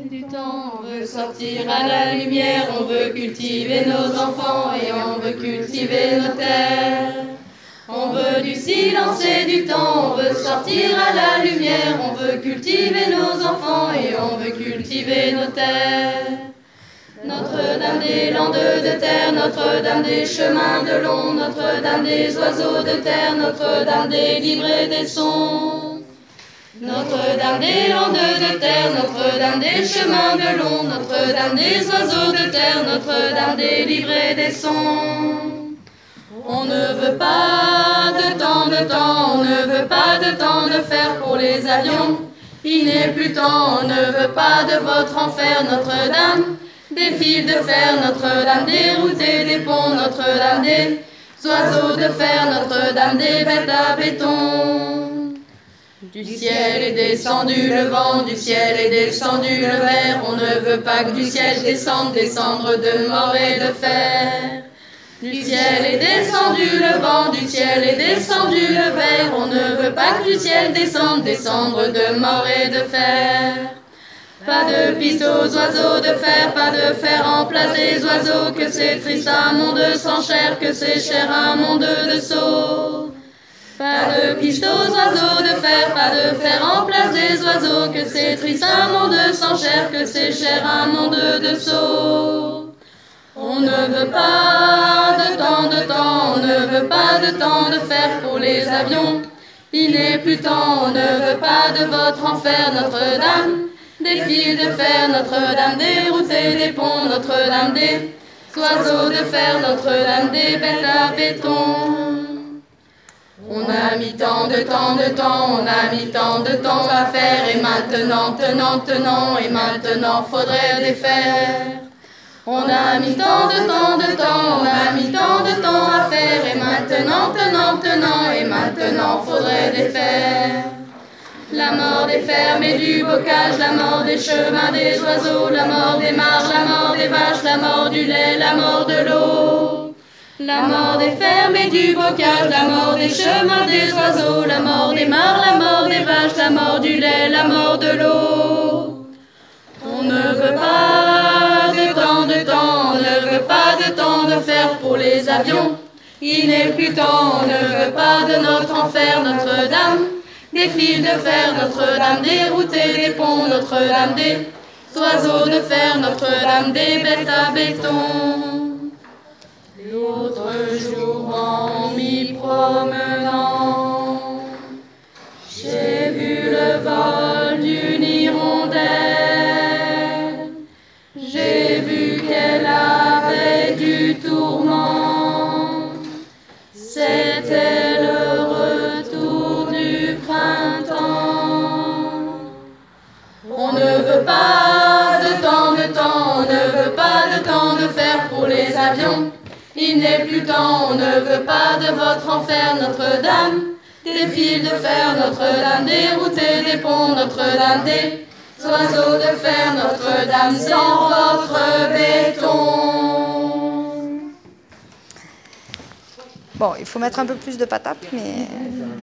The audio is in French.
du temps, on veut sortir à la lumière, on veut cultiver nos enfants et on veut cultiver nos terres. On veut du silence et du temps, on veut sortir à la lumière, on veut cultiver nos enfants et on veut cultiver nos terres. Notre-Dame des landes de terre, Notre-Dame des chemins de long, Notre-Dame des oiseaux de terre, Notre-Dame des livres et des sons. Notre-Dame des landes de terre, Notre-Dame des chemins de long, Notre-Dame des oiseaux de terre, Notre-Dame des livres et des sons. On ne veut pas de temps, on ne veut pas de temps de fer pour les avions. Il n'est plus temps, on ne veut pas de votre enfer, Notre-Dame. Des fils de fer, Notre-Dame, des routes et des ponts, Notre-Dame, des oiseaux de fer, Notre-Dame, des bêtes à béton. Du ciel est descendu le vent, du ciel est descendu le verre. On ne veut pas que du ciel descende des cendres de mort et de fer. Du ciel est descendu le vent, du ciel est descendu le verre. On ne veut pas que du ciel descende des cendres de mort et de fer. Pas de piste aux oiseaux de fer, pas de fer en place des oiseaux. Que c'est triste un monde sans chair, que c'est cher un monde de sots. Pas de piste aux oiseaux de fer, pas de fer en place des oiseaux. Que c'est triste un monde sans chair, que c'est cher un monde de sots. On ne veut pas de temps, on ne veut pas de temps de fer pour les avions. Il n'est plus temps, on ne veut pas de votre enfer, Notre-Dame. Des fils de fer, Notre-Dame, des routes et des ponts, Notre-Dame, des oiseaux de fer, Notre-Dame, des bêtes à béton. On a mis tant de temps, on a mis tant de temps à faire, et maintenant, et maintenant, faudrait les faire. On a mis tant de temps, on a mis tant de temps à faire, et maintenant, et maintenant, faudrait les faire. La mort des fermes et du bocage, la mort des chemins des oiseaux, la mort des marges, la mort des vaches, la mort du lait, la mort de l'eau. La mort des fermes et du bocage, la mort des chemins des oiseaux, la mort des marges, la mort des vaches, la mort du lait, la mort de l'eau. On ne veut pas de temps, on ne veut pas de temps de fer pour les avions. Il n'est plus temps, on ne veut pas de notre enfer, Notre-Dame. Des fils de fer, Notre-Dame, des routes et des ponts, Notre-Dame, des oiseaux de fer, Notre-Dame, des bêtes à béton. L'autre jour, en m'y promenant, j'ai vu le vol d'une hirondelle. J'ai vu qu'elle avait du tourment. C'était le retour du printemps. On ne veut pas de temps, on ne veut pas de temps de fer pour les avions. Il n'est plus temps, on ne veut pas de votre enfer, Notre-Dame. Des fils de fer, Notre-Dame, des routes et des ponts, Notre-Dame, des oiseaux de fer, Notre-Dame, sans votre béton. Bon, il faut mettre un peu plus de patates, mais...